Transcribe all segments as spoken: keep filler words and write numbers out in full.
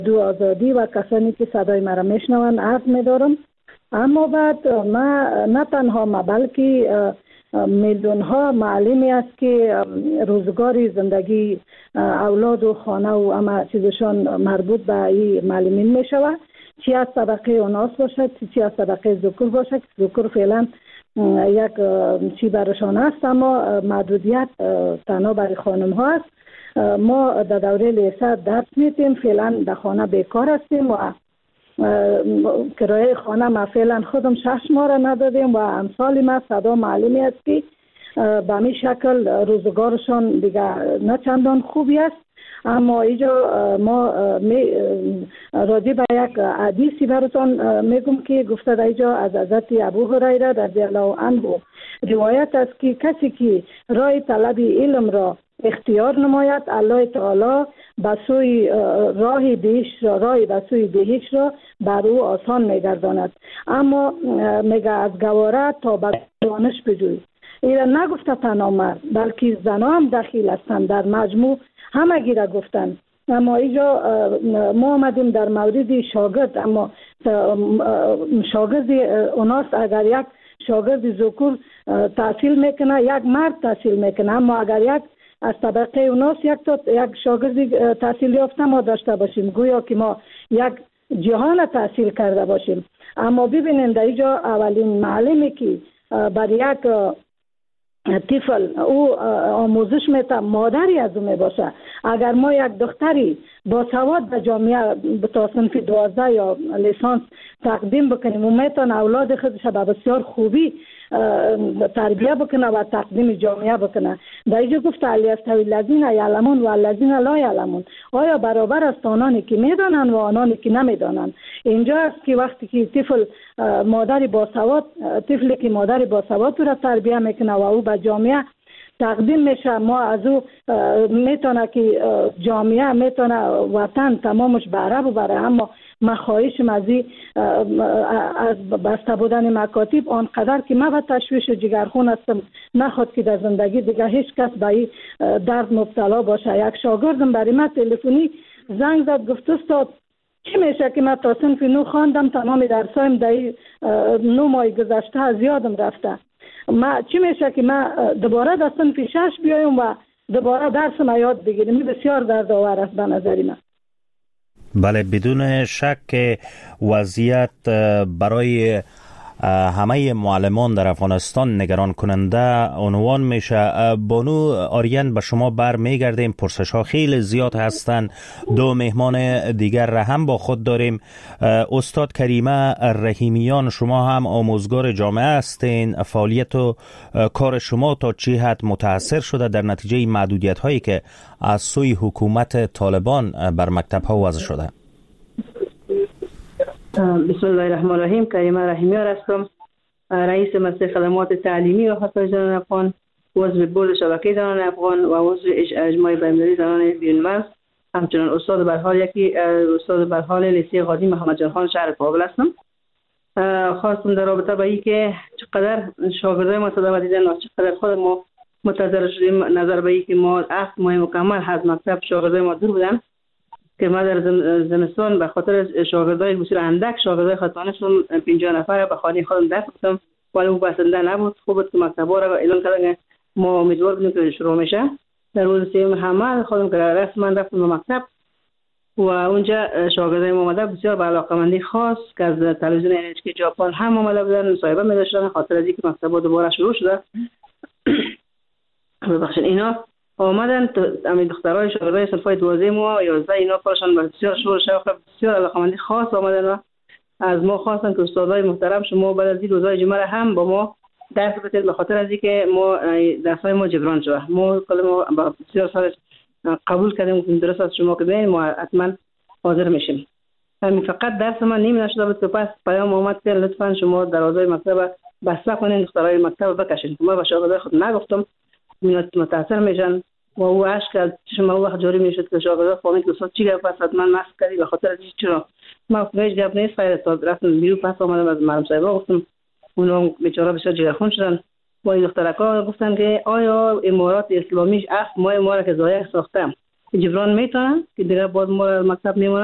دو آزادی و کسانی که صدای مرا میشنوند عرض می‌دارم. اما بعد ما نه تنها ما بلکه میلیون ها معلمی است که روزگار زندگی اولاد و خانه و اما چیزشان مربوط به این معلمین می شود، چی از طبقه اوناس باشد چی از طبقه ذکور باشد. ذکور فعلا یک چی برشان است، اما محدودیت تنها برای خانم ها است. ما در دوره لیسه درس میتیم، فعلا در خانه بیکار هستیم و کرایه خانه ما فعلا خودم شش ماه را ندادیم و امثال ما صدا معلمی است که به همین شکل روزگارشان دیگه نه چندان خوبی است. اما اینجا ما راجع به یک حدیثی براتان میگم که گفته در اینجا از حضرت ابو هریره رضی الله عنه روایت است که کسی که راه طلب علم را اختیار نماید، الله تعالی به سوی راه بهشت را راه به سوی بهشت را بر او آسان میگرداند. اما میگه از گواره تا به دانش بجوی. ایرا نگفته تنها مرد بلکه زنها هم دخیل هستند، در مجموع همه گیره گفتند. اما اینجا ما آمدیم در مورد شاگرد، اما شاگرد اوناست اگر یک شاگرد ذکور تحصیل میکنه یک مرد تحصیل میکنه، اما اگر یک از طبقه اوناس یک تا یک شاگرد تحصیل یافته ما داشته باشیم گویا که ما یک جهان تحصیل کرده باشیم. اما ببینید در اینجا اولین معلمی که بر یک طفل او آموزش میته مادری از او میباشه. اگر ما یک دختری با سواد به جامعه تا صنف دوازده یا لیسانس تقدیم بکنیم و میتونه اولاد خودش به بسیار خوبی تربیه بکنه و تقدیم جامعه بکنه. در اینجا گفت علی استوی الذین یعلمون و الذین لا یعلمون، آیا برابر است آنانی که میدانند و آنانی که نمیدانند؟ اینجا است که وقتی که طفل مادری با سواد طفلی که مادری با سواد را تربیه میکنه و او به جامعه تقدیم میشه، ما از او میتونه که جامعه میتونه وطن تمامش بره ببره. اما مخواهشم از از بسته بودن مکاتب آنقدر که من به تشویش جگرخون هستم نخواد که در زندگی دیگه هیچ کس به این درد مبتلا باشه. یک شاگردم برای من تلفنی زنگ زد گفت استاد چی میشه که من تا صنف نو خواندم، تمام درسایم در نو ماه گذشته از یادم رفته، ما چی میشه که من دوباره در صنف شش بیایم و دوباره درس ما یاد بگیریم؟ بسیار دردآور است به نظر من. بله، بدون شک وضعیت برای همه معلمان در افغانستان نگران کننده عنوان میشه. بانو آریان به شما بر میگردیم، پرسش ها خیلی زیاد هستند. دو مهمان دیگر را هم با خود داریم. استاد کریمه رحیمیان، شما هم آموزگار جامعه هستین، فعالیت و کار شما تا چه حد متاثر شده در نتیجه محدودیت هایی که از سوی حکومت طالبان بر مکتب ها وضع شده؟ بسم الله الرحمن الرحیم. کریمه رحیمیان هستم، رئیس مؤسسه خدمات تعلیمی و خصوصی زنان افغان، عضو بورد شبکه زنان افغان و عضو اجماع بین‌المللی زنان بیرون‌مرز. همچنین استاد به حال یکی استاد به حال لیسه قاضی محمد جان خان شهر کابل هستم. خواستم در رابطه با اینکه چقدر شاگردای ما صدا دیدن و چقدر خود ما متضرر شدیم نظر به اینکه ما هفت ماه مکمل از مکتب شاگردای ما دور بودن که ما در زمستان به خاطر شاگردای بسیار اندک شاگردای خطانشون پنجاه نفر به خانه خودم درس گفتم، ولی اون بسنده نبود. خوب بود که مکتبا را اعلان کردن ما امیدوار بودیم که شروع میشه. در روز سوم حمل خودم که رسما رفتم به مکتب و اونجا شاگردای ما اومده بسیار با علاقه‌مندی خاص که از تلویزیون ان اچ کی ژاپن هم اومده بودن، مصاحبه می‌داشتن خاطر از اینکه مکتبا دوباره شروع شده. ببخشید اینا آمدن همین دخترای شاگردای صفای دوازده و یازده اینا کارشان بسیار شور شوق بسیار علاقه‌مندی خاص آمدن و از ما خواستن که استادای محترم شما بعد از این روزای جمعه هم با ما درس بدید، به خاطر از اینکه ما درسای ما جبران شده. ما کل ما بسیار سال قبول کردیم که درس از شما که ببینید ما حتما حاضر میشیم. همین فقط درس ما نیم نشده بود که پس پیام اومد که لطفا شما دروازه مکتب بسته کنین، دخترای مکتب بکشین. ما به شاگردای خود نگفتم، متاثر میشن و او عشق از شما وقت جاری میشد که شاگردا فهمید که استاد چی گفت، پس حتما ماسک کردی به خاطر چی؟ چرا ما فهمیدم گپ نیست. خیر استاد رفتم بیرون، پس اومدم از معلم صاحب گفتم، اونا بیچاره بسیار جگرخون شدن و این دخترکا گفتن که آیا امارات اسلامی هفت ماه ما را که ضایع ساختم جبران میتونن که دیگه بعد ما مکتب میمونن؟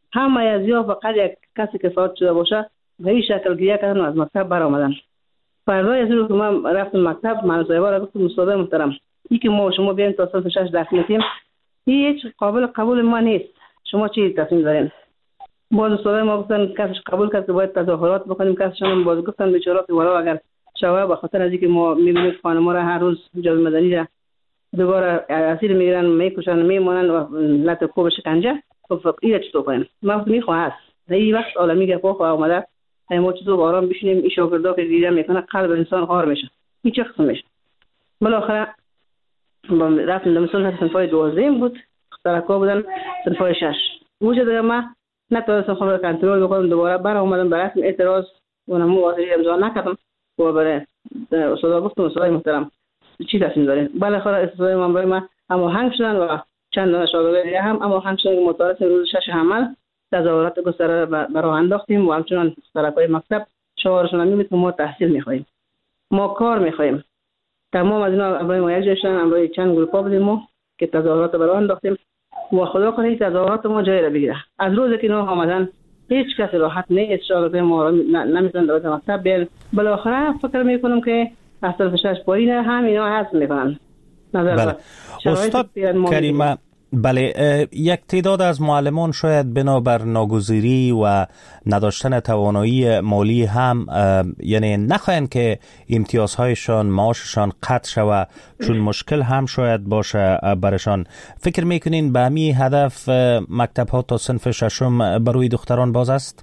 همه از یا فقط یک کسی که فوت شده باشه به این شکل گریه کردن و از مکتب برآمدن. فردای از روز که من رفتم مکتب، من صاحبا را گفتم استاد محترم این که ما شما بیاین تا صف شش درس میتیم این هیچ قابل قبول ما نیست، شما چی تصمیم دارین؟ باز استاد ما گفتن کسش قبول کرد که باید تظاهرات بکنیم، کسش هم باز گفتن بیچاره که والا اگر شوه به خاطر از اینکه ما میبینیم خانم‌ها را هر روز جبر مدنی را دوباره اسیر میگیرن، میکشن، میمونن و لط کوب شکنجه، خب این چطور کنیم؟ ما میخواه هست در این وقت عالمی گپا خواه آمده ما چطور آرام بشینیم این شاگردا که دیده میکنه قلب انسان خار میشه، این چه قسم میشه؟ بالاخره رفتیم دمستان صنفای دوازدهم بود، ترکا بودن صنفای شش موجه دیگه ما نتونستم خود را کنترل بکنم، دوباره بر آمدم به رسم اعتراض و نمو واضحی امضا نکردم و برای استاد گفتم استاد محترم چی تصمیم دارین؟ بالاخره استاد من برای ما هماهنگ شدن و چند دانه شاگرد دیگه هم هماهنگ شدن که متعارف روز شش حمل تظاهرات گسترده برای انداختیم و همچنان طرفای مکتب شعارشون میبود که ما تحصیل میخواهیم، ما کار میخواهیم. تمام از اینا برای ما یک جای شدن، برای چند گروپا بودیم ما که تظاهرات برای انداختیم و خدا کنه این تظاهرات ما جای را بگیره. از روزی که اینا آمدن هیچ کسی راحت نیست، شاگرد ما را نمیتونن دوباره مکتب بیان. بالاخره فکر میکنم که از طرف شش پایین هم اینا حذف میکنن. بله. استاد کریمه، بله، یک تعداد از معلمان شاید بنابر ناگزیری و نداشتن توانایی مالی هم یعنی نخواهند که امتیازهایشان معاششان قطع شود چون مشکل هم شاید باشه برشان. فکر میکنین به همین هدف مکتب ها تا صنف ششم بروی دختران باز است؟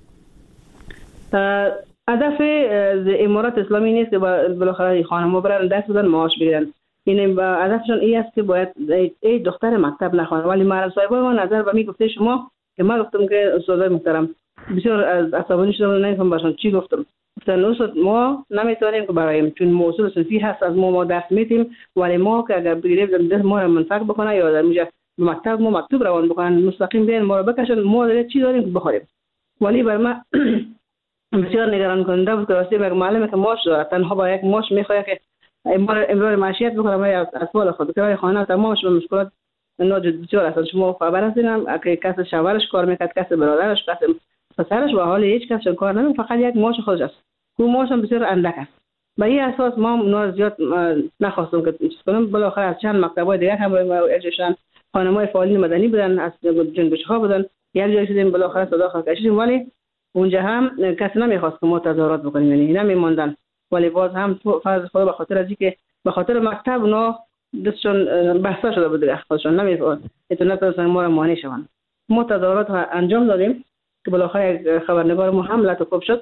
هدف امارات اسلامی نیست که بالاخره خانم‌ها برن دست بدن معاش بگیرن. این هدفشون این است که باید ای دختر مکتب نخوانه. ولی معلم صاحبای ما نظر به می گفته شما که من گفتم که استادای محترم بسیار از عصبانی شدم، نمیفهم برشون چی گفتم. گفتن استاد ما نمیتونیم که برایم چون موضوع صنفی هست از ما ما درس میتیم، ولی ما که اگر بگیریم دست ما رو منفعت بکنه یا در میجا مکتب ما مکتوب روان بکنن مستقیم بیان ما رو بکشن، ما دیگه چی داریم که بخوریم. ولی بر ما بسیار نگران کننده بود که راستی یک معلم که ماش داره تنها با یک ماش میخواد که امرار معیشت بکنم از اطفال خود که خانه تمامش به مشکلات ناجد بسیار است. شما خبر هستین که کس شوهرش کار میکرد، کس برادرش، کس پسرش و حال هیچ کس کار نمی، فقط یک ماش خودش است. اون ماش هم بسیار اندک است. به این اساس ما نور زیاد نخواستم که چیز کنم. بالاخره از چند مکتب‌های دیگه هم اجشان خانم‌های فعالین مدنی بودن، از جنبش‌ها بودن، یک جای شدیم بالاخره صدا خواست کشیدیم، ولی اونجا هم کسی نمیخواست که ما تظاهرات بکنیم، یعنی نمی‌ماندن. ولی باز هم فرض خدا به خاطر از اینکه به خاطر مکتب اونا دستشون بحثا شده بود دیگه، خودشون نمی‌فهمن اینترنت اصلا ما رو مانع شوند. ما تظاهرات انجام دادیم که بالاخره خبرنگار ما هم لطف شد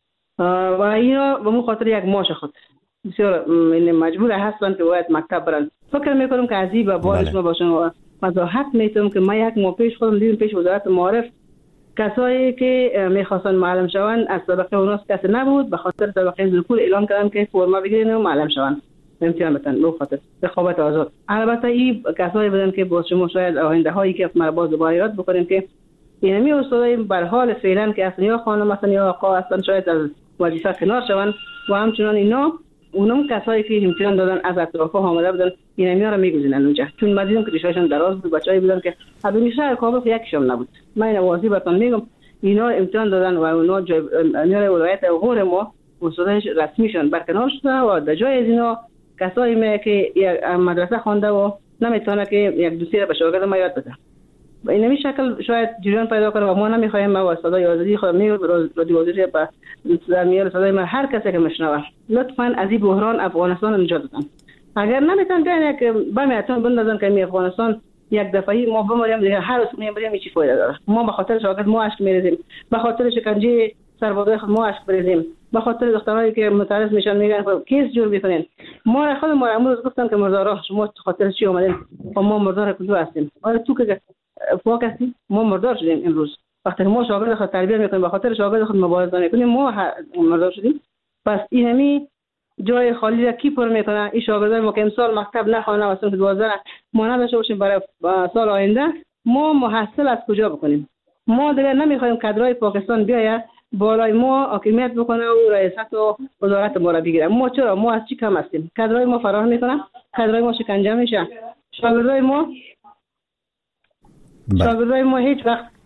و اینا به مو خاطر یک ماش خود بسیار مجبور هستن که باید مکتب برن. فکر میکنم که عزیز و بارش ما باشن وضاحت میتونم که ما یک ماه پیش خودم دیدم پیش وزارت معارف کسایی که میخواستن معلم شوند از طبقه اوناست کسی نبود، به خاطر طبقه ذکور اعلان کردن که فرما بگیرین و معلم شوند امتحان بتن به خاطر رقابت آزاد. البته این کسایی بودن که باز شما شاید آینده هایی که ما باز دوباره یاد بکنیم که اینمی استادای بر حال فعلا که اصلا یا خانم اصلا یا آقا اصلا شاید از وظیفه کنار شوند و همچنان اینا اونم کسایی که امتحان دادن از اطراف آمده بودن اینمی ها رو میگذینن اونجا، چون ما دیدیم که ریشه‌شون دراز بود، بچه‌ای بودن که حدود شهر کابل یکیشون نبود. من این واضحی براتون میگم اینا امتحان دادن و اونا جای امیر ولایت غور ما استادای رسمیشون برکنار شده و در جای از اینا کسایی می که یک مدرسه خوانده و نمیتونه که یک دوسیه به شاگرد ما یاد بده. و این شکل شاید جریان پیدا کنه و ما نمیخوایم ما صدای آزادی خود میگم رادیو وزیری با در میان صدای ما هر کسی که میشنوه لطفاً از این بحران افغانستان نجات بدن. اگر نمیتونن بیان که بمیتون بندازن که می افغانستان یک دفعه ما بمریم دیگه هر روز میبریم چی فایده داره؟ ما به خاطر شاگرد ما اشک میریزیم، به خاطر شکنجه سربازای خود ما اشک بریزیم، به خاطر دخترایی که متعرض میشن میگن کیس جور میکنین. ما خود ما امروز گفتم که مردارا شما خاطر چی اومدین و ما مردار کجا هستیم؟ آره تو که فوق هستیم ما مردار شدیم امروز. وقتی ما شاگرد خود تربیت میکنیم به خاطر شاگرد خود مبارزه میکنیم ما مردار شدیم. پس اینمی جای خالی را کی پر میکنه؟ این شاگردای ما که امسال مکتب نخوانه و صنف دوازده ما نداشته باشیم برای سال آینده ما محصل از کجا بکنیم؟ ما دیگه نمیخوایم کادرای پاکستان بیاید بالای ما حاکمیت بکنه و رئیست و وزارت ما را بگیره. ما چرا؟ ما از چی کم هستیم؟ کادرای ما فراهم میکنه، کادرای ما شکنجه میشه، شاگردای ما شاگردای ما هیچ وقت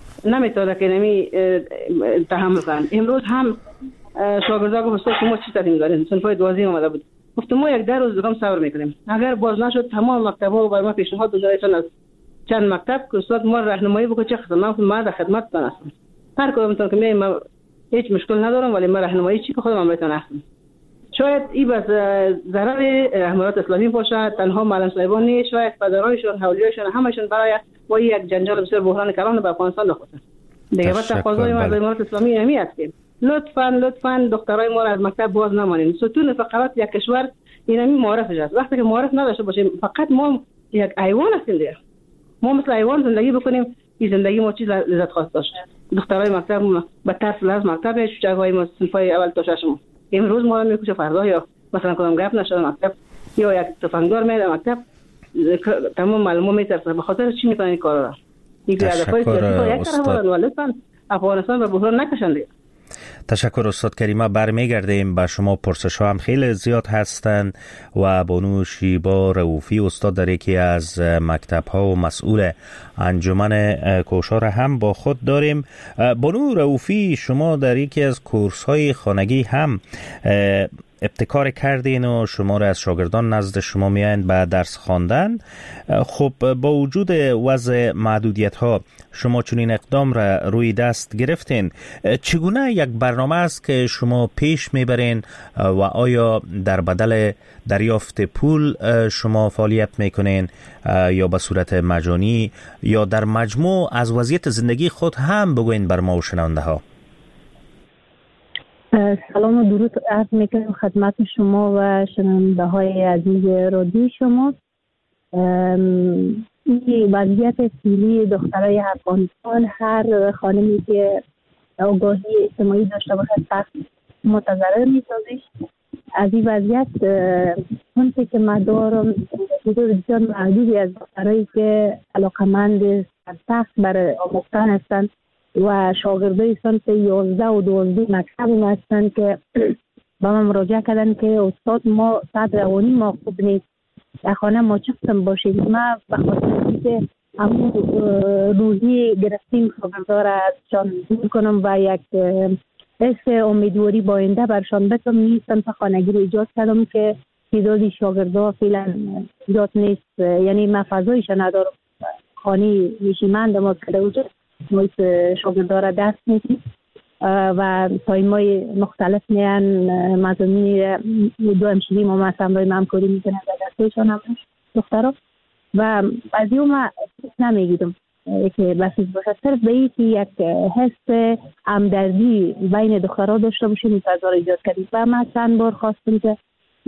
نمیتونه که نمی تحمل کنن. امروز هم شاگردا گفتن شما چی تعلیم دارین؟ صنفای دوازدهم اومده بود. گفتم ما یک در روز دیگه صبر میکنیم. اگر باز نشد تمام مکتب‌ها و بر ما پیشنهاد دادن از چند مکتب که استاد ما راهنمایی بکنه چه خدمات ما در خدمت هستم. هر کدوم میتونم که میام هیچ مشکل ندارم ولی ما راهنمایی چی که خودم میتونم هستم. شاید این بس ضرر امارات اسلامی باشه، تنها معلم صاحبان نیست، شاید پدرایشون، حولیایشون همشون برای با یک جنجال بسیار بحران کلان به افغانستان نخوردن. دیگه بعد تقاضای ما از امارات اسلامی همی است که لطفاً لطفاً دخترای ما را از مکتب باز نمانید. ستون فقرات یک کشور اینمی معرفش است. وقتی که معرف نداشته باشیم فقط ما یک ایوان هستیم دیگه. ما مثل ایوان زندگی بکنیم، این زندگی ما چیز لذت خواست داشت. دخترای مکتب به طرف لازم مکتب شجاعای ما صنفای اول تا ششم. امروز ما میکشه فردا یا مثلا کدام گپ نشده مکتب یا یک تفنگدار میاد مکتب تمام معلومات میترسه. به خاطر چی میکنن این کارا را؟ این هدفای سیاسی یک طرف ولستان افغانستان به بحران نکشنده. تشکر استاد کریمه. برمیگردیم به شما. پرسش ها هم خیلی زیاد هستند و بانو شیبا رؤوفی استاد در یکی از مکتب ها و مسئول انجمن کوشار هم با خود داریم. بانو رؤوفی شما در یکی از کورس های خانگی هم ابتکار کردین و شما را از شاگردان نزد شما میایند به درس خواندن. خب با وجود وضع محدودیت ها شما چنین اقدام را روی دست گرفتین. چگونه یک برنامه است که شما پیش میبرین و آیا در بدل دریافت پول شما فعالیت میکنین یا به صورت مجانی یا در مجموع از وضعیت زندگی خود هم بگوین بر ما و شنونده ها؟ سلام و درود عرض میکنم خدمت شما و شنونده های عزیز رادیو شما. این وضعیت فعلی دخترای افغانستان، هر خانمی که آگاهی اجتماعی داشته باشه سخت متضرر میسازش. از این وضعیت اونچه که من دارم حدود بسیار محدودی از دخترایی که علاقمند سخت برای آموختن هستند و شاگردای سنف یازده و دوازده مکتب هستند که با من مراجعه کردن که استاد ما صد روانی ما خوب نیست، در خانه ما چه قسم باشید. ما بخاطر که همون روحی گرفتیم شاگردا را ازشان دور کنم و یک حس امیدواری با آینده برشان بتم نیستم تا خانگی رو ایجاد کردم که تعدادی شاگردا فعلا ایجاد نیست، یعنی من فضایش ندارم. خانی نشیمند ما کرده وجود محیط شاگردا را دست میدیم و تایمای مختلف میان مضامین دو همشیری ما مثلا روی همکاری میکنن و دستایشان هم دخترها و بعضی ها ما نمیگیدم که بسیز باشه. صرف به این که یک حس همدردی بین دخترها داشته باشیم این فضا را ایجاد کردیم و ما چند بار خواستیم که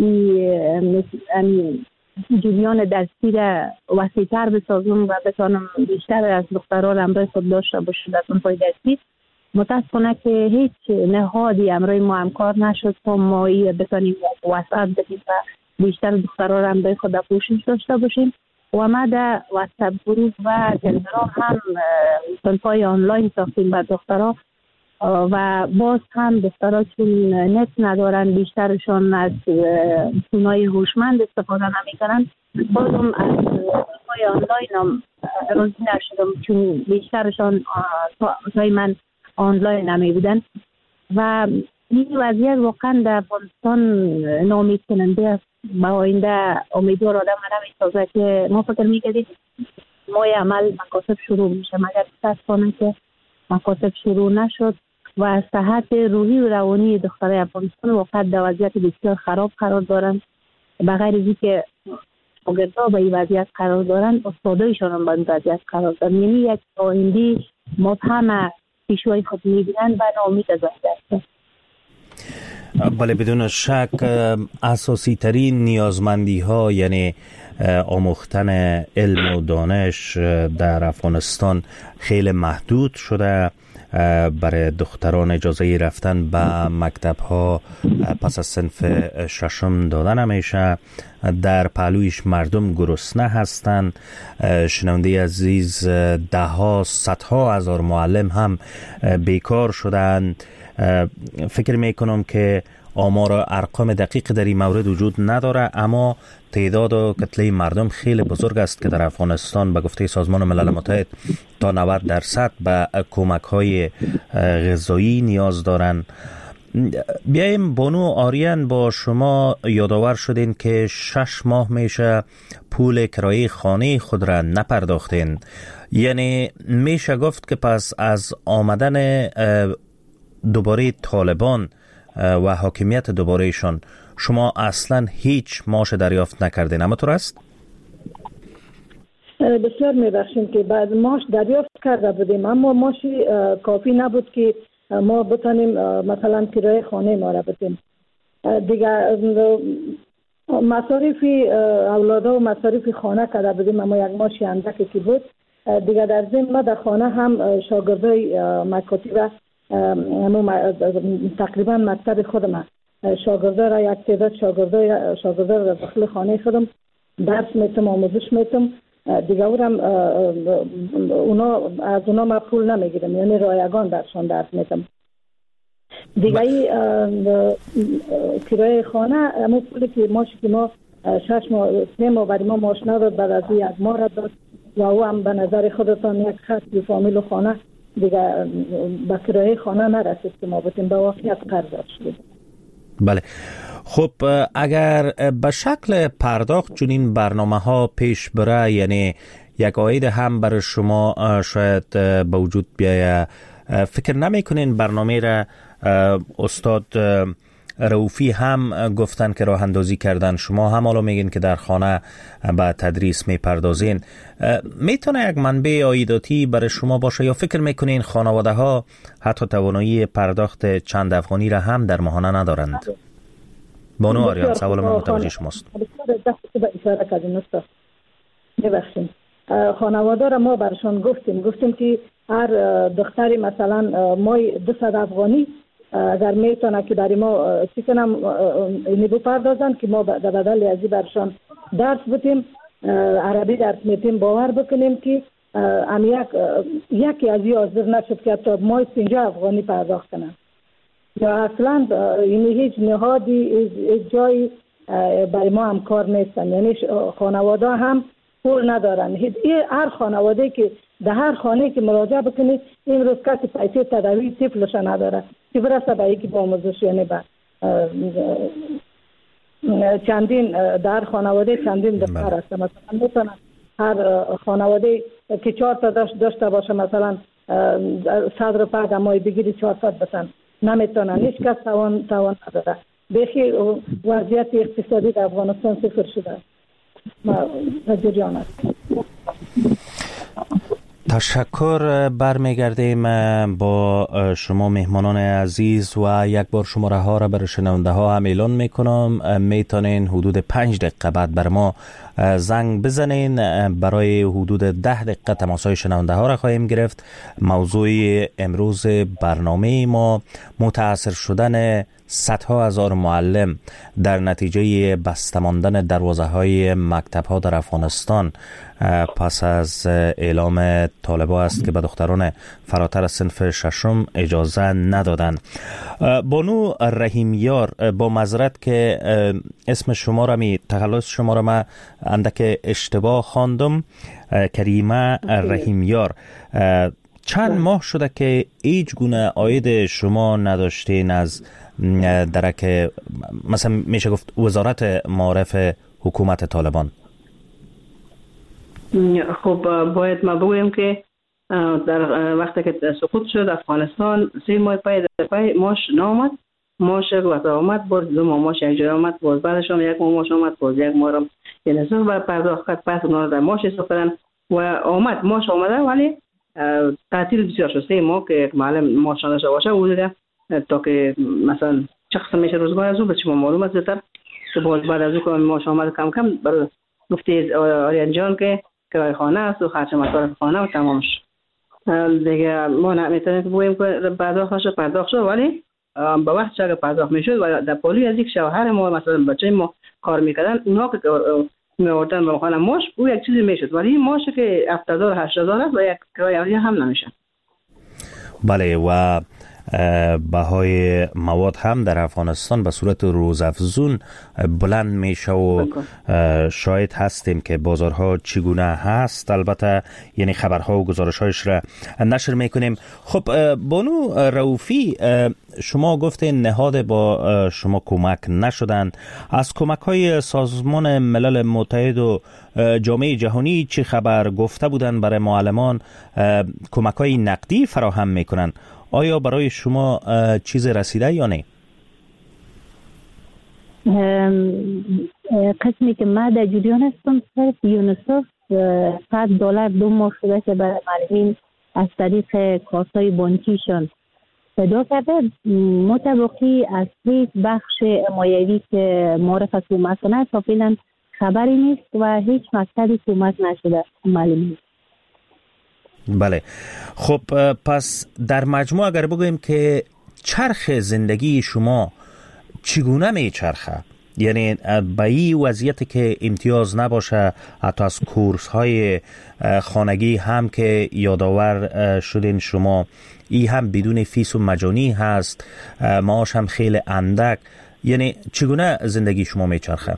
این جریان درسی را وسیع‌تر بسازم و بتانم بیشتر از دخترها را همراه خود داشته باشم در صنف‌های درسی. متاسفانه که هیچ نهادی همراه ما همکار نشد تا ما بتانیم وسعت بدیم و بیشتر دخترها را همراه خود در پوشش داشته باشیم. و ما در واتساپ گروپ و تلگرام هم صنف‌های آنلاین ساختیم بر دخترها و باز هم دخترها چون نت ندارن بیشترشان از تونای هوشمند استفاده نمیکنن. بازم از صنف‌های آنلاین هم راضی نشدم چون بیشترشان تا من آنلاین نمی بودن و این وضعیت واقعا در افغانستان ناامید کننده است. با آینده امیدوار آدم نمی‌سازه که ما فکر می‌کردیم ماه عمل مکاتب شروع میشه، مگر متاسفانه که مکاتب شروع نشد و صحت روحی و روانی دخترای افغانستان واقعا در وضعیت بسیار خراب قرار دارند. بغیر از اینکه شاگردها به این وضعیت قرار دارند، استادایشان هم به این وضعیت قرار دارند. یعنی یک آینده مبهم پیشوی خود می‌بینند و ناامید از آینده. بله بدون شک اساسی ترین نیازمندی ها یعنی آموختن علم و دانش در افغانستان خیلی محدود شده. برای دختران اجازه رفتن به مکتب ها پس از صنف ششم دادن نمیشه. در پهلویش مردم گرسنه هستند. شنونده عزیز ده ها صدها هزار معلم هم بیکار شدند. فکر میکنم که آمار و ارقام دقیق در این مورد وجود نداره، اما تعداد و کتله مردم خیلی بزرگ است که در افغانستان به گفته سازمان ملل متحد تا نود درصد به کمک های غذایی نیاز دارند. بیاییم بانو آریان، با شما یادآور شدین که شش ماه میشه پول کرایه خانه خود را نپرداختین، یعنی میشه گفت که پس از آمدن دوباره طالبان و حاکمیت دوبارهشان شما اصلا هیچ معاش دریافت نکردین، اما طور است؟ بسیار میبخشیم که بعد معاش دریافت کرده بودیم، اما معاشی کافی نبود که ما بتانیم مثلا کرایه خانه ما را بدیم. دیگه مصارف اولادا و مصارف خانه کرده بودیم، اما یک معاشی اندکی که بود. دیگه در ضمن ما در خانه هم شاگردای مکاتب تقریبا مکتب خودم شاگردا را یک تعداد شاگردا شاگردا را داخل خانه خودم درس میتم، آموزش میتم. دیگه اونم اونا از اونا ما پول نمیگیرم، یعنی رایگان درشان درس میتم. دیگه کرایه خانه اما پولی که ماشی که ما شش ماه سه ماه برای ما معاش نداد، بعد از یک ماه را داد و او هم به نظر خودتان یک خط به فامیل و خانه دیگه به کرایه خانه نرسید که ما بتیم به واقعیت قرض شدیم. بله، خب اگر به شکل پرداخت چنین برنامه ها پیش بره، یعنی یک عاید هم برای شما شاید به وجود بیایه، فکر نمی کنین برنامه را استاد رؤوفی هم گفتن که راه اندازی کردن، شما هم حالا میگین که در خانه به تدریس میپردازین، میتونه یک منبع عایداتی برای شما باشه یا فکر میکنین خانواده ها حتی توانایی پرداخت چند افغانی را هم در ماهانه ندارند؟ بانو آریان، سوال من متوجه شماست. ببخشید، خانواده را ما برشان گفتیم گفتیم که هر دختری مثلا مای دویست افغانی اگر میتونه که برای ما چی کنم اینی بپردازن که ما در بدل ازی برشان درس بتیم، عربی درس میتیم، باور بکنیم که ام یک یکی از این حاضر نشد که حتی مای پنجاه افغانی پرداخت کنن، یا اصلا اینی هیچ نهادی هیچ جایی برای ما هم کار نیستن، یعنی خانواده هم پول ندارن. هر خانواده که در هر خانه که مراجعه بکنید امروز کسی پیسه تداوی طفلش نداره که برسه به یکی با آموزش، یعنی به چندین در خانواده چندین دختر هست. مثلا میتونه هر خانواده که چهار تا داشت داشته باشه مثلا صد روپیه در ماه بگیری چهارصد بسن، نمیتونن، هیچ کس توان توان نداره. بخی وضعیت اقتصادی در افغانستان صفر شده. ما جریان است. تشکر. برمیگردیم با شما مهمانان عزیز و یک بار شماره ها را برای شنونده ها هم اعلان میکنم. میتونین حدود پنج دقیقه بعد بر ما زنگ بزنین، برای حدود ده دقیقه تماس های شنونده ها را خواهیم گرفت. موضوع امروز برنامه ما متاثر شدن صدها هزار معلم در نتیجه بسته ماندن دروازه های مکتب ها در افغانستان پس از اعلام طالبان است که به دختران فراتر از صنف ششم اجازه ندادن. بانو رحیمیار، با معذرت که اسم شما را می تخلص شما را ما اندک اشتباه خواندم، کریمه رحیمیار، چند ماه شده که هیچ گونه عاید شما نداشتین از درک مثلا میشه گفت وزارت معارف حکومت طالبان؟ خب باید ما بگویم که در وقتی که سقوط شد افغانستان سه ماه پای در پای ماش نامد، ماش وقت آمد باز دو ماه ماش یک جای آمد، باز بعدش هم یک ماه ماش آمد، باز یک ماه هم یعنی صرف بر پرداخت کرد، پس اونا در ماش حساب کردن و آمد ماش آمده ولی تعطیل بسیار شد. سه ماه که معلم ماش نداشته باشه او دیگه تا که مثلا چه قسم میشه روزگار از او به شما معلوم است زیادتر که باز بعد از او که ماش آمد کم کم برای گفته آریان جان که کرایه خانه است و خرج مصارف خانه و تمامش دیگه ما نمیتونیم که بگوییم که پرداخت نشد پرداخت شد، ولی به وقت چه پرداخت میشد و در پالی از یک شوهر ما مثلا بچه ما کار میکردن اونها که میوردن به خانه ماش او یک چیزی میشد، ولی ماش که هفت هزار هشت هزار است و یک کرایه هم نمیشه. بله، و بهای مواد هم در افغانستان به صورت روزافزون بلند میشه و شاید هستیم که بازارها چگونه هست. البته یعنی خبرها و گزارش‌هایش را نشر میکنیم. خب بانو رؤوفی، شما گفتین نهاد با شما کمک نشدن. از کمک‌های سازمان ملل متحد و جامعه جهانی چه خبر؟ گفته بودن برای معلمان کمک‌های نقدی فراهم میکنن. آیا برای شما چیز رسیده یا نه؟ قسمی که من در جریان هستم، صرف یونیسف صد دلار دو ماه شده که برای معلمین از طریق کارتای بانکیشان صدا کرده. مطابقی از هیچ بخش حمایوی که معرف از کمک کنه تا فعلا خبری نیست و هیچ مقصدی کمک نشده معلمین. بله، خب پس در مجموع اگر بگویم که چرخ زندگی شما چگونه می چرخه؟ یعنی به این وضعیتی که امتیاز نباشه، حتی از کورس های خانگی هم که یادآور شدین شما، ای هم بدون فیس و مجانی هست، معاش هم خیلی اندک، یعنی چگونه زندگی شما می چرخه؟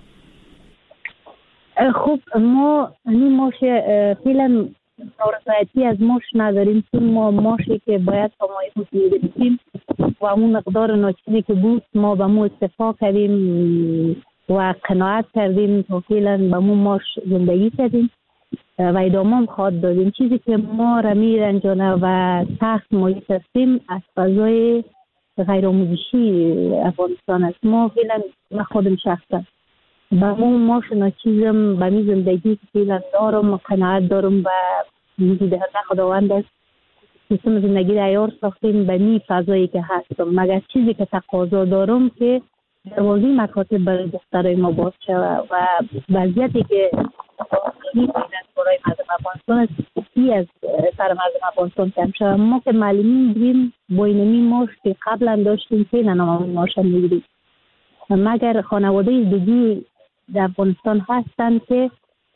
خب ما این ماش فعلا نارضایتی از ماش نداریم، چون ما ماشی که باید همایی بود می‌گرفتیم و اون مقدار ناچیزی که بود ما به مو استفاده کردیم و قناعت کردیم تا فعلا به مو ماش زندگی کردیم و ادامه هم خواهد دادیم. چیزی که ما را میرنجانه و سخت مایوس هستیم از فضای غیر آموزشی افغانستان است. ما فعلا من خودم شخصا با مو ماش ناچیزم به می زندگی که فعلا دارم و قناعت دارم و میگی در خداوند است سیستم زندگی را عیار ساختیم به می فضایی که هستم، مگر چیزی که تقاضا دارم که دروازه مکاتب برای دخترای ما باز شود و وضعیتی که این برای مردم افغانستان است ای از سر مردم افغانستان کم شود. ما که معلمین بریم با اینمی ماش که قبلا داشتیم که ننام ماش هم میگیریم، مگر خانواده دیگی در افغانستان هستند که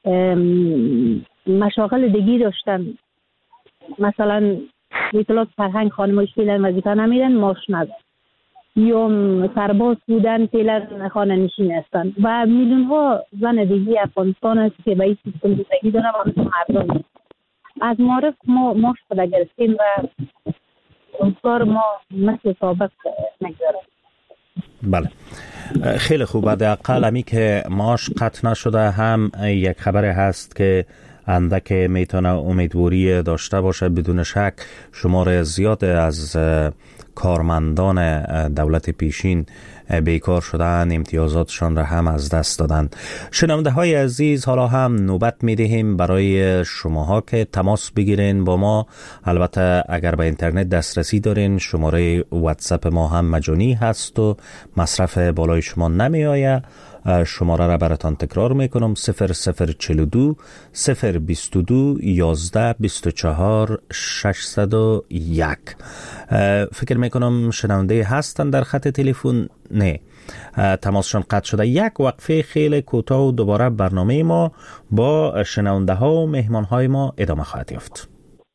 مشاغل دیگی داشتن، مثلا اطلاعات فرهنگ خانمایش فعلا وظیفه نمیرن ماش ندارن، یا سرباز بودن فعلا خانه نشین هستن و میلیون ها زن دیگی افغانستان است که به این سیستم زندگی دارن و مثل مردم از معرف ما ماش پده گرفتیم و روزگار ما مثل سابق نگذارم. بله، خیلی خوب. حداقل امی که معاش قطع نشده هم یک خبر هست که اندک میتونه امیدواری داشته باشه. بدون شک شمار زیاد از کارمندان دولت پیشین بیکار شدن، امتیازاتشان را هم از دست دادن. شنونده های عزیز، حالا هم نوبت میدهیم برای شماها که تماس بگیرین با ما. البته اگر به اینترنت دسترسی دارین شماره واتساپ ما هم مجانی هست و مصرف بالای شما نمی آید. شماره را براتان تکرار میکنم: صفر صفر چهل و دو صفر بیست و دو یازده بیست و چهار ششصد و یک. فکر میکنم شنونده هستن در خط تلفن. نه، تماسشان قطع شده. یک وقفه خیلی کوتاه و دوباره برنامه ما با شنونده ها و مهمان های ما ادامه خواهد یافت.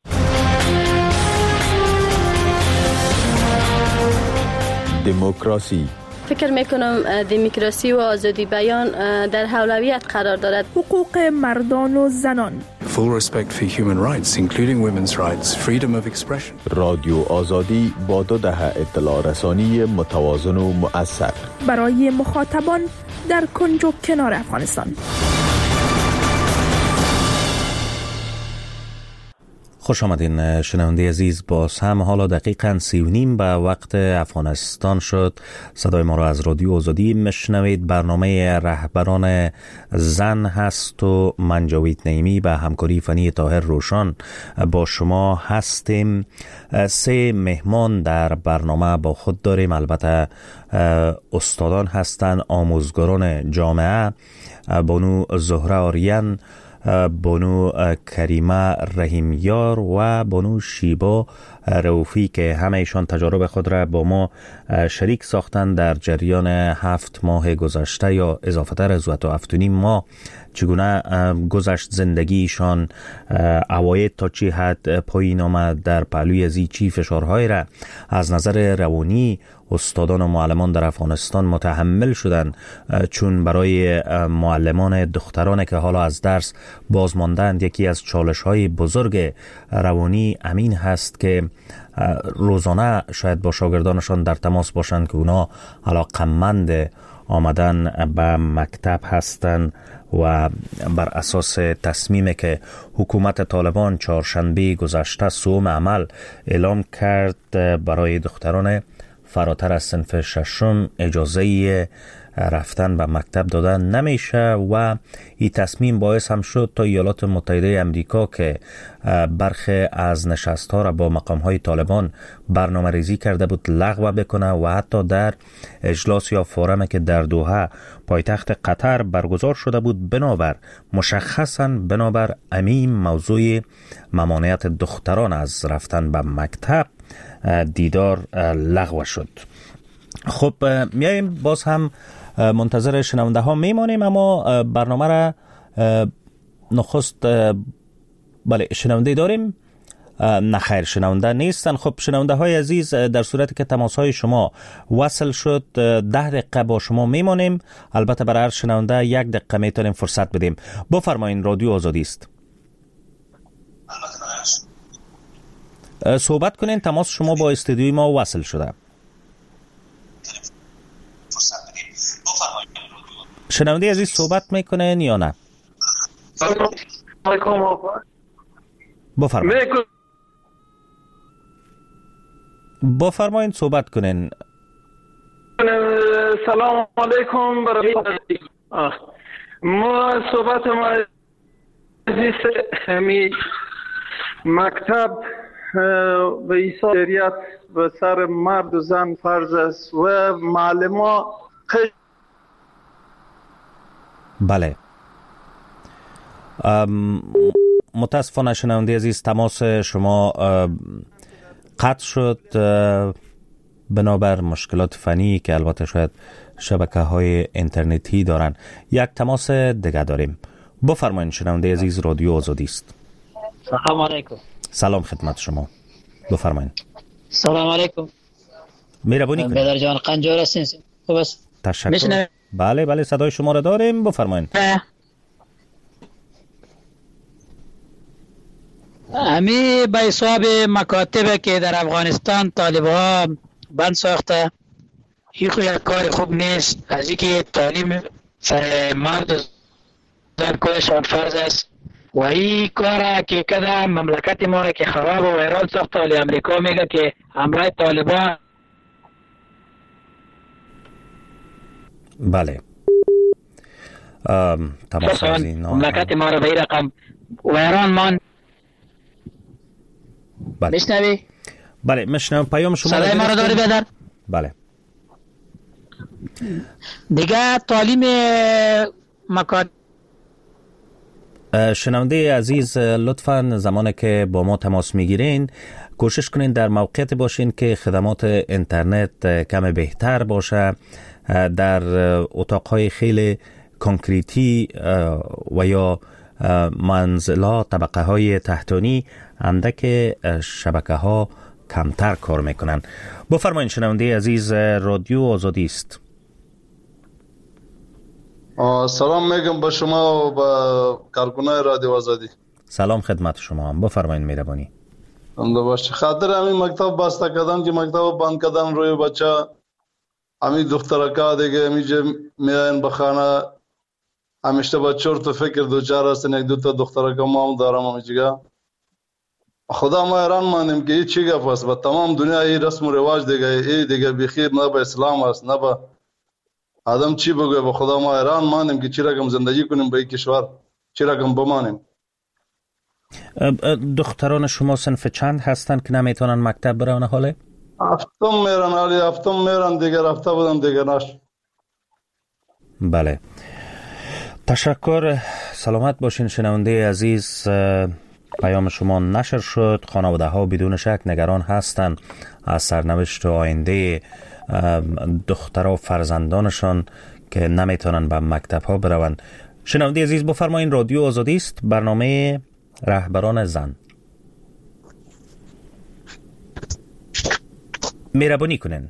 دموکراسی. فکر میکنم دموکراسی و آزادی بیان در اولویت قرار دارد. حقوق مردان و زنان. Full respect for human rights, including women's rights, freedom of expression. رادیو آزادی با دو دهه اطلاع رسانی متوازن و مؤثر برای مخاطبان در کنج و کنار افغانستان. خوش آمدین شنونده عزیز. باز هم حالا دقیقاً سی و نیم به وقت افغانستان شد. صدای ما را از رادیو آزادی میشنوید. برنامه رهبران زن هست و من جاوید نعیمی به همکاری فنی طاهر روشن با شما هستیم. سه مهمان در برنامه با خود داریم. البته استادان هستند، آموزگاران جامعه: بانو زهره آریان، بانو کریمه رحیمیار و بانو شیبا رؤوفی که همه ایشان تجارب خود را با ما شریک ساختند در جریان هفت ماه گذشته یا اضافه تر از و هفت و نیم ماه. چگونه گذشت زندگیشان، عواید تا چی حد پایین آمد، در پهلوی از این چی فشارهای را از نظر روانی استادان و معلمان در افغانستان متحمل شدند، چون برای معلمان دختران که حالا از درس باز ماندند یکی از چالش های بزرگ روانی امین هست که روزانه شاید با شاگردانشان در تماس باشند که اونا علاقمند آمدن به مکتب هستند و بر اساس تصمیمی که حکومت طالبان چهارشنبه گذشته سوم عمل اعلام کرد برای دختران فراتر از صنف ششم اجازه رفتن به مکتب دادن نمیشه و این تصمیم باعث هم شد تا ایالات متحده امریکا که برخی از نشست ها را با مقام های طالبان برنامه ریزی کرده بود لغو بکنه و حتی در اجلاس یا فورمی که در دوحه پایتخت قطر برگزار شده بود بنابر مشخصاً بنابر امیم موضوع ممانعت دختران از رفتن به مکتب دیدار لغو شد. خب میایم باز هم منتظر شنونده ها میمانیم، اما برنامه را نخست بله شنونده داریم؟ نخیر شنونده نیستن. خب شنونده های عزیز، در صورتی که تماس های شما وصل شد ده دقیقه با شما میمانیم. البته برای هر شنونده یک دقیقه میتونیم فرصت بدیم. بفرمایین، رادیو آزادی است. صحبت کنین، تماس شما با استودیوی ما وصل شده. شنونده عزیز صحبت میکنین یا نه؟ بفرمایید. بفرمایید صحبت کنین. سلام علیکم. برای ما صحبت ما عزیز همی مکتب و ایثاریت و سر مرد و زن فرض است و معلمان. بله، متاسفانه شنونده عزیز تماس شما قطع شد بنابر مشکلات فنی که البته شاید شبکه های اینترنتی دارن. یک تماس دیگه داریم. بفرمایید شنونده عزیز، رادیو آزادی است. سلام علیکم. سلام خدمت شما، بفرمایید. سلام علیکم. مهربانی کنید. بدر جان قنجار هستین؟ خوب است. تشکر. میشنوید؟ بله بله صدای شما را داریم، بفرمایید. امی به حساب مکاتب که در افغانستان طالبها بند ساخته، این خو یک کار خوب نیست. از اینکه تعلیم سر مرد و زن کلشان فرض است و این کار که کده مملکت ما را که خراب و ویران ساخته، ولی امریکا میگه که همراه طالبان. بله تماس از این مملکت ما را به این رقم ویران مان. بله میشنوی؟ بله میشنوم. پیام شما صدای ما را داری بدر؟ بله. دیگه تعلیم مکاتب. شنونده عزیز لطفاً زمانی که با ما تماس میگیرین کوشش کنین در موقعیت باشین که خدمات اینترنت کم بهتر باشه. در اتاقهای خیلی کنکریتی و یا منزلات طبقه های تحتانی اندک شبکه ها کمتر کار میکنن. بفرمایید شنونده عزیز، رادیو آزادی است. سلام میگم به شما و به کارکنان رادیو آزادی. سلام خدمت شما هم، بفرمایید مهربانی. زنده باشید. خاطر همین مکتب بسته کردن که مکتب بند کردن روی بچه همین دخترکا دیگه همیشه میاین به خانه، همیشه با چرت و فکر دوچار هستن. یک دو تا دخترکا ما هم دارم همیشه. خدا ما ایران مانیم که این چی گپ است؟ با تمام دنیا این رسم و رواج دیگه این دیگه بخیر نه به اسلام است نه به آدم چی بگوی. با خدا ما ایران مانیم که چی رقم زندگی کنیم به این کشور، چی رقم بمانیم. دختران شما صنف چند هستن که نمیتونن مکتب برن حاله؟ هفتم میرن حالی، هفتم میرن دیگه، رفته بودن دیگه نش. بله تشکر. سلامت باشین شنونده عزیز. پیام شما نشر شد. خانواده ها بدون شک نگران هستند از سرنوشت و آینده دختر و فرزندانشان که نمیتونن به مکتب ها بروند. شنونده عزیز بفرمایین، رادیو آزادی است، برنامه رهبران زن. مهربانی کنین.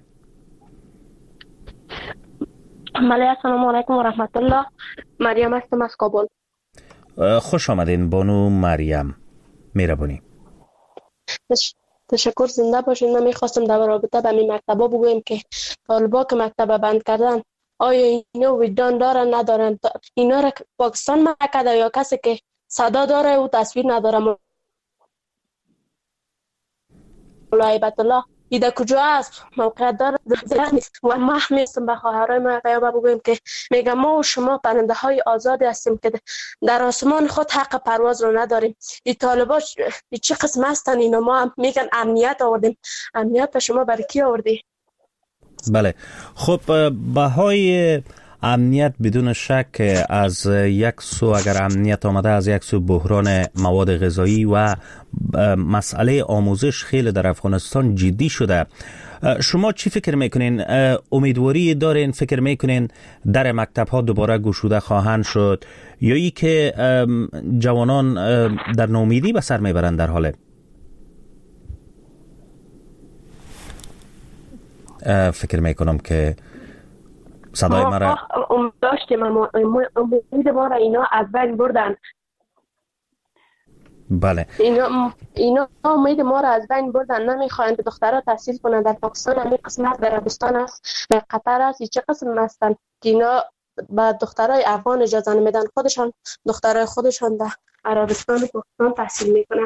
بله، السلام علیکم و رحمت الله. مریم هستم از کابل. خوش آمدین بانو مریم. مهربانی. تشکر، زنده باشین. من میخواستم در رابطه با این مکتبا بگویم که طالبا که مکتب بند کردن، آیا اینا وجدان دارن ندارن؟ اینا را پاکستان مکده یا کسی که صدا داره و تصویر نداره؟ مولا هیبت الله ایده کجا است؟ موقعیت داره نیست. و ما همیستم به خواهرای ما پیام بگویم که میگم ما و شما پرنده های آزادی هستیم که در آسمان خود حق پرواز رو نداریم. این طالبا چه قسم هستن اینا؟ ما هم میگن امنیت آوردیم. امنیت شما برای کی آوردی؟ بله، خب بهای امنیت بدون شک از یک سو اگر امنیت آمده، از یک سو بحران مواد غذایی و مسئله آموزش خیلی در افغانستان جدی شده. شما چی فکر میکنین؟ امیدواری دارین؟ فکر میکنین در مکتب ها دوباره گشوده خواهند شد یا ای که جوانان در ناامیدی به سر میبرند در حال؟ فکر میکنم که صدای مرا امید داشتیم، اما امید ما را اینا از بین بردن. بله، اینا اینا امید ما را از بین بردن. نمیخواین که دخترها تحصیل کنند در پاکستان. همین قسمت در عربستان است، در قطر است. چه قسم هستن که اینا با دخترای افغان اجازه نمیدن؟ خودشان دخترای خودشان در عربستان و پاکستان تحصیل میکنن.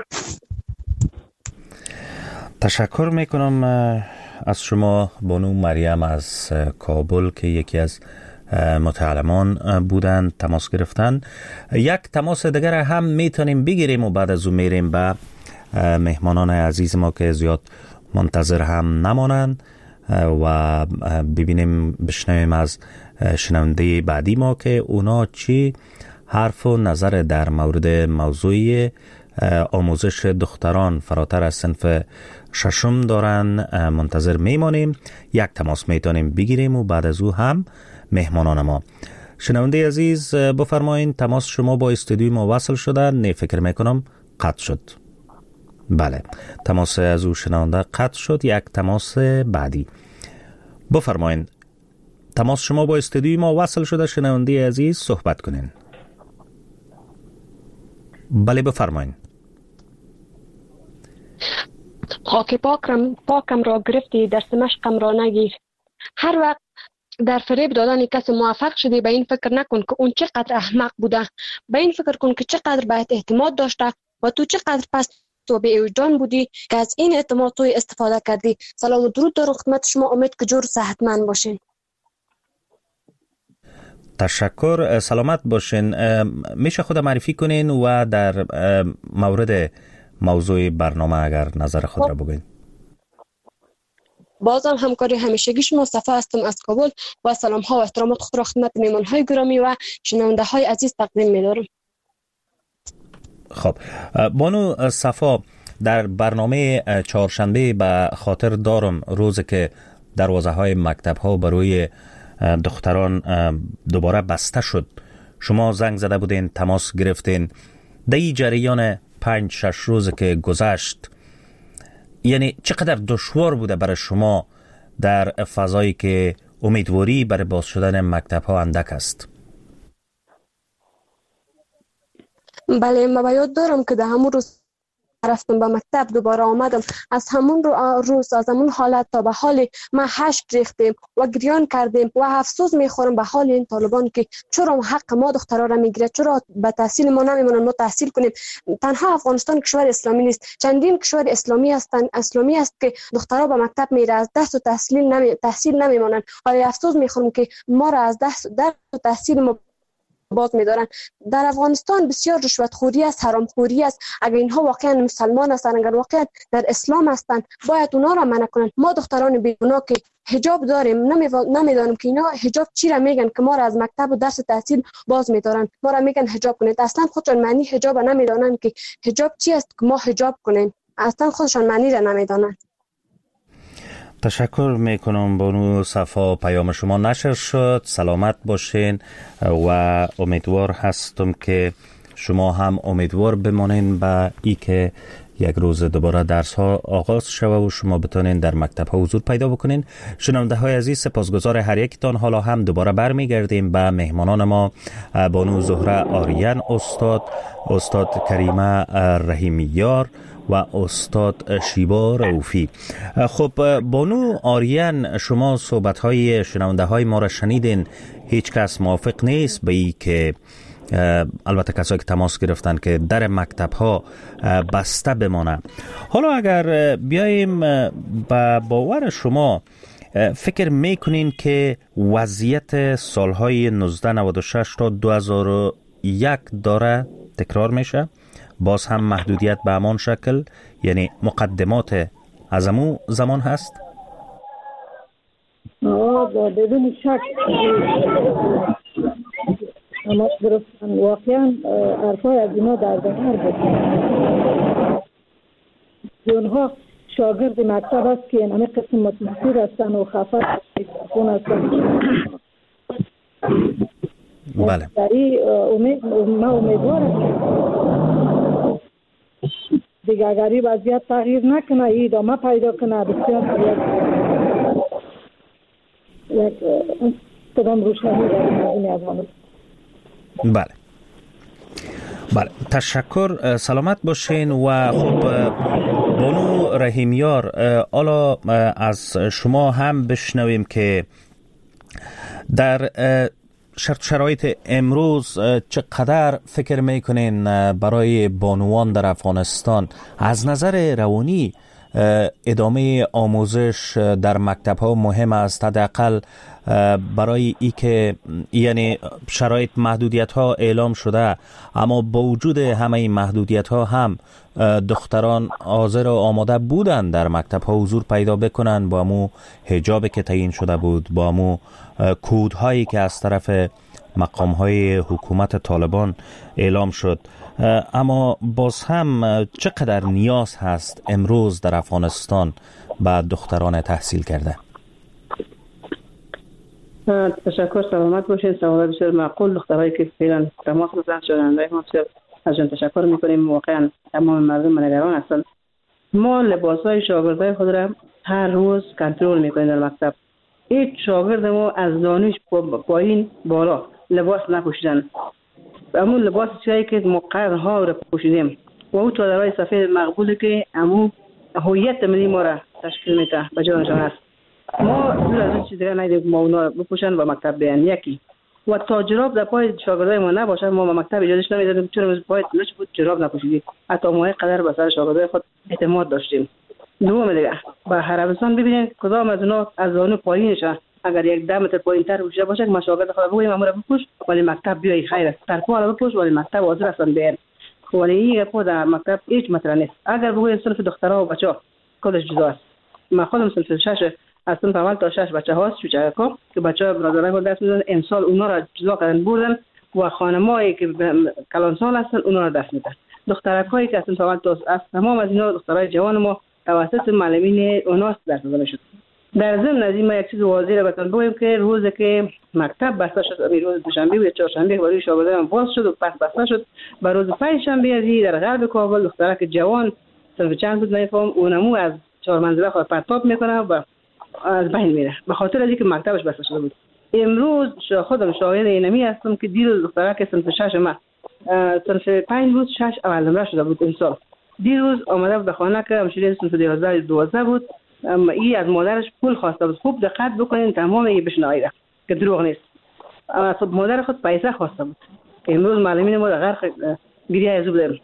تشکر میکنم از شما بانو مریم از کابل که یکی از متعلمان بودند، تماس گرفتن. یک تماس دیگر هم میتونیم بگیریم و بعد از اون میریم به مهمانان عزیز ما که زیاد منتظر هم نمانند و ببینیم بشنویم از شنونده بعدی ما که اونا چی حرف و نظر در مورد موضوع آموزش دختران فراتر از صنف ششم دارن. منتظر میمانیم. یک تماس میتونیم بگیریم و بعد از او هم مهمانان ما. شنونده عزیز بفرمایین، تماس شما با استودیوی ما وصل شده؟ نه، فکر میکنم قطع شد. بله، تماس از او شنونده قطع شد. یک تماس بعدی. بفرمایین، تماس شما با استودیوی ما وصل شده. شنونده عزیز صحبت کنین. بله بفرمایین. خاک پاکم پاکم را گرفتی، در سمشقم را نگیر. هر وقت در فریب دادن کسی موفق شدی، به این فکر نکن که اون چقدر احمق بوده. به این فکر کن که چقدر باید اعتماد داشته و تو چقدر پس تو به وجدان بودی که از این اعتماد توی استفاده کردی. سلام و درود در خدمت شما. امید که جور صحتمند باشین. تشکر، سلامت باشین. میشه خود معرفی کنین و در مورد موضوع برنامه اگر نظر خود را بگوین. بازم همکاری همیشگی شما صفا هستم از کابل و سلام ها و احترامات خود را خدمت میهمان های گرامی و شنونده های عزیز تقدیم می‌دارم. خب بانو صفا، در برنامه چهارشنبه به خاطر دارم روزی که دروازه های مکتب ها برای دختران دوباره بسته شد، شما زنگ زده بودین، تماس گرفتین. در این جریان پنج شش روز که گذشت، یعنی چقدر دشوار بوده برای شما در فضایی که امیدواری برای باز شدن مکتب ها اندک است؟ بله، من یاد دارم که در همون روز رفتم به مکتب، دوباره آمدم. از همون روز، از همون حالت تا به حال ما هشت ریختیم و گریان کردیم و افسوس میخورم به حال این طالبان که چرا حق ما دخترها را میگیره، چرا به تحصیل ما نمیمونن ما تحصیل کنیم. تنها افغانستان کشور اسلامی نیست، چندین کشور اسلامی هستن اسلامی است که دخترها به مکتب میره، از دست و تحصیل نمی تحصیل نمیمونن. ولی افسوس میخورم که ما را از دست در تحصیل ما باز می‌دارن. در افغانستان بسیار رشوتخوری است، حرامخوری است. اگر اینها واقعا مسلمان هستند، اگر واقعا در اسلام هستند، باید اونا را منع کنن. ما دختران بیگناه که حجاب داریم، نمیدانم که اینا حجاب چی را میگن که ما را از مکتب و درس تحصیل باز می‌دارن. ما را میگن حجاب کنید، اصلا خودشون معنی حجاب نمیدانن که حجاب چی است که ما حجاب کنیم. اصلا خودشون معنی را نمیدانن. تشکر میکنم بانو صفا، پیام شما نشر شد. سلامت باشین و امیدوار هستم که شما هم امیدوار بمانین به ای که یک روز دوباره درس ها آغاز شود و شما بتونین در مکتب ها حضور پیدا بکنین. شنونده های عزیز، سپاسگزار هر یکتان. حالا هم دوباره برمیگردیم به مهمانان ما، بانو زهره آریان استاد، استاد کریمه رحیمیار و استاد شیبا رؤوفی. خب بانو آریان، شما صحبت های شنونده های ما را شنیدین. هیچ کس موافق نیست به ای که البته کسایی که تماس گرفتن که در مکتب ها بسته بمانه. حالا اگر بیاییم با باور شما، فکر میکنین که وضعیت سالهای نوزده نود و شش تا دو هزار و یک داره تکرار میشه؟ باز هم محدودیت به همان شکل، یعنی مقدمات از امو زمان هست؟ آه بدون شک اما درستن. واقعا حرفای از اینا در ظاهر بود. اونها شاگرد مکتب است که همه قسم متنفر هستن و خفت خون هستن. بله. داری امید ما امیدوارم دیگه اگر این وضعیت تغییر نکنه، این ادامه پیدا کنه، بسیار یک یک قدم روشنی در مردم افغانستان. بله بله، تشکر. سلامت باشین. و خب بانو رحیمیار، حالا از شما هم بشنویم که در شرط شرایط امروز چقدر فکر میکنین برای بانوان در افغانستان از نظر روانی ادامه آموزش در مکتب ها مهم است؟ حداقل برای ای که یعنی شرایط محدودیت ها اعلام شده، اما با وجود همه این محدودیت ها هم دختران حاضر و آماده بودن در مکتب ها حضور پیدا بکنن، با امو حجابی که تعیین شده بود، با امو کودهایی که از طرف مقام های حکومت طالبان اعلام شد. اما باز هم چقدر نیاز هست امروز در افغانستان به دختران تحصیل کرده؟ تشکر. سلامت باشین. سوال بسیار معقول. دخترایی که فعلا تماس گرفتن شنونده ما بسیار از جان تشکر میکنیم. واقعا تمام مردم نگران هستند. ما لباسای شاگردای خود را هر روز کنترل میکنیم در مکتب. هیچ شاگرد ما از دانش پایین بالا لباس نپوشیدن. همون لباس چیزی که مقررها را پوشیدیم و اون چادرهای سفید مقبولی که همون هویت ملی ما را تشکیل میده به جای نشان است. ما دور از این چیز دیگر ندیدیم ما اونا بپوشن و مکتب بیان. یکی و تا جراب در پای شاگردای ما نباشه، ما به مکتب اجازهش نمیدادیم. چون پای تلش بود جراب نپوشیدیم. حتی ما قدر به سر شاگردای خود اعتماد داشتیم. دوم دیگه با عربستان ببینید کدام از اونا از زانو پایینشه، اگر یک ده متر پایینتر پوشیده باشه که ما شاگرد خود بگوییم امور بپوش ولی مکتب بیای خیر است، ترپو حالا بپوش ولی مکتب حاضر هستن بیان. ولی این گپ در مکتب هیچ مطرح نیست. اگر بگوییم صنف دخترها و بچه‌ها کلش جدا است. ما خودم صنف شش از صنف اول تا شش بچه هاست شوچکا که بچه‌ها برادرای خود دست میدن. امسال اونا را جدا کردن بردن و خانمایی که کلانسال هستن اونا را دست میدن. دخترکایی که از صنف اول تا از تمام از اینا دخترای جوان ما توسط معلمین اوناس درس داده شد. در ضمن از این ما یک چیز واضح را بهتون بگویم که روزی که مکتب بسته شد، امروز روز دوشنبه و چهارشنبه برای شاگردان باز شد و پس بسته شد. به روز پنجشنبه ازی در غرب کابل دخترک جوان صرف چند بود نمیفهم اونمو از چهار منزله خود پرتاب میکنه و از بین میره به خاطر از اینکه مکتبش بسته شده بود. امروز خودم شاهد اینمی هستم که دیروز دخترک صنف شش ما صنف پنج بود شش اول نمره شده بود امسال. دیروز آمده بود به خانه که همشیره صنف دوازده دوازده بود. اما ای از مادرش پول خواسته بود. خوب دقت بکنین تمام ای بشنوید که دروغ نیست. اما مادر خود پیسه خواسته بود. امروز معلمین ما در غرق گریه از بودن.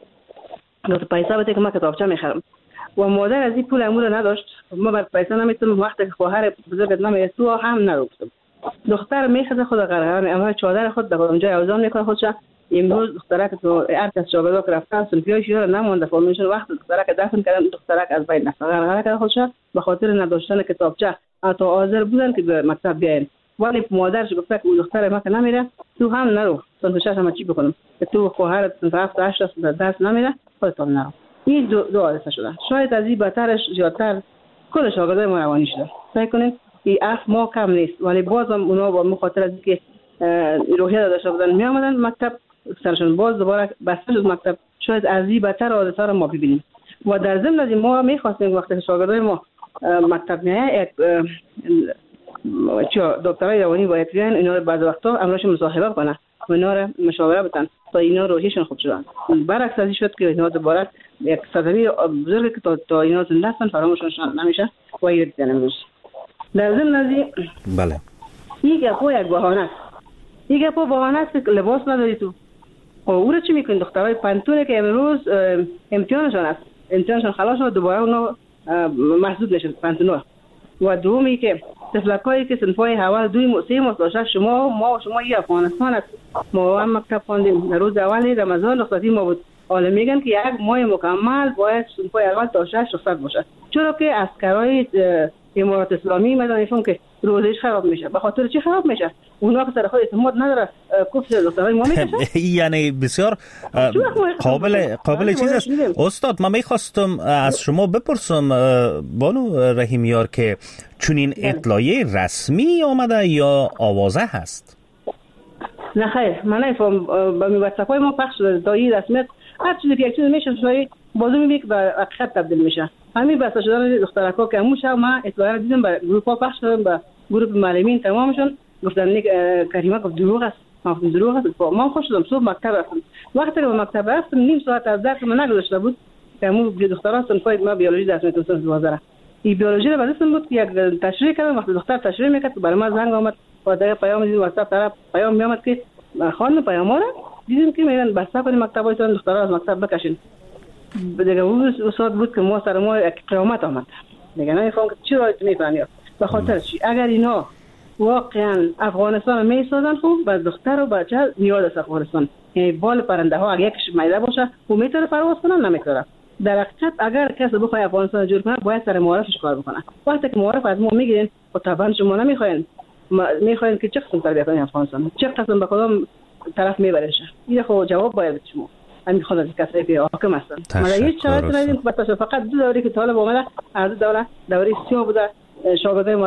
گفت پیسه بده که من کتابچه میخرم. و مادر از این پول امور نداشت. ما بر پیسه نمیتونم وقتی که خواهر بزرگت نمیاد تو هم نروفتم. دختر میخواد خود غرغره می اما چادر خود در اونجا اوزان میکنه خودش. امروز دختره که تو هر کس شاگردا که رفتن سلفیاش یاره نمونده فرمایشون وقت دختره که دفن کردن دختره از بین رفت غرغره کرد خودش به خاطر نداشتن کتابچه تا حاضر بودن که به مکتب بیاین. ولی مادرش گفته که دختر ما که نمیره تو هم نرو صنف شش هم چی بکنم که تو خواهرت صنف هفت هشت درس نمیره خودت هم نرو. این دو دو حادثه شده. شاید از این بدترش زیادتر کل شاگردای ما روانی شده. فکر کنین این اف ما کم نیست ولی باز هم اونا با مخاطر از اینکه روحیه داشته بودن می آمدن مکتب سرشون باز دوباره بسته شد مکتب. شاید از این بدتر حادثه رو ما ببینیم. و در ضمن از این ما می‌خواستیم وقتی شاگردای ما مکتب میایه چه دکترای روانی باید بیان اینا رو بعض وقتا امروز مصاحبه کنن و اینا رو مشاوره بدن تا اینا روحیشون خوب شدن. برعکس از این شد که اینا دوباره یک صدمه بزرگی که تا, تا اینا زنده هستن فراموششون نمیشه و این دیدن امروز. در ضمن از این بله این گپو یک بهانه است. این گپو بهانه است که لباس نداری تو. و او رو چی میکنین دخترای پنتونه که امروز امتحانشون است. امتحانشون خلاص شد دوباره اونا محدود نشد پنتونه. و دومی که طفلکایی که صنفای اول دوی سه ماه داشته شما ما و شما این افغانستان است. ما هم مکتب خواندیم در روز اول رمضان رخصتی ما بود. حالا میگن که یک ماه مکمل باید صنفای اول تا شش رخصت باشه. چرا که عسکرای امارات اسلامی میدانشون که روزش خراب میشه. به خاطر چی خراب میشه؟ اونا که سر خود اعتماد نداره کفر دکترای ما میکشه. یعنی بسیار قابل قابل چیز است. استاد ما میخواستم از شما بپرسم بانو رحیمیار که چنین اطلاعیه رسمی آمده یا آوازه هست؟ نه خیر من نفهم با واتساپای ما پخش شده تا این رسمیت هر چیزی که یک چیز میشه شوی بازو میبینی که به حقیقت تبدیل میشه. همین بسته شدن دخترکا که همون شب ما اطلاعات دیدم به گروه ها پخش شدن به گروه معلمین تمامشون گفتن نیک کریمه گفت دروغ است. ما گفتم دروغ است. ما خوش شدم صبح مکتب رفتم. وقتی که به مکتب رفتم نیم ساعت از درس من نگذاشته بود که همون دخترها صنفای ما بیولوژی درس می‌خوندن دوازده. این بیولوژی رو بعدش بود که یک تشریح کردم وقتی دختر تشریح میکرد برای ما زنگ اومد و در پیام دیدم واتساپ طرف پیام میامد که خانم پیام‌ها دیدیم که میگن بس کنید مکتبایتون دخترها از مکتب بکشین. دیگه اون استاد بود که ما سر ما قیامت آمد. دیگه نمیفهم که چی رایت میفهمی. به خاطر چی؟ اگر اینا واقعا افغانستان میسازن خوب با دختر و بچه نیاز است افغانستان. یعنی بال پرنده ها اگه یکش میده باشه و میتونه پرواز کنه نمیتونه. در حقیقت اگر کسی بخواد افغانستان جور کنه باید سر معارفش کار بکنه. وقتی که معارف از ما میگیرین و طبعا شما نمیخواین میخواین که چه قسم تربیت کنین افغانستان چه قسم به کدام طرف میبرش. این خو جواب باید شما همین خود از کسایی که حاکم هستن. ما هیچ چاره نداریم که فقط دو دوره که طالب اومده از دوره دوره سیاه بوده شاگردای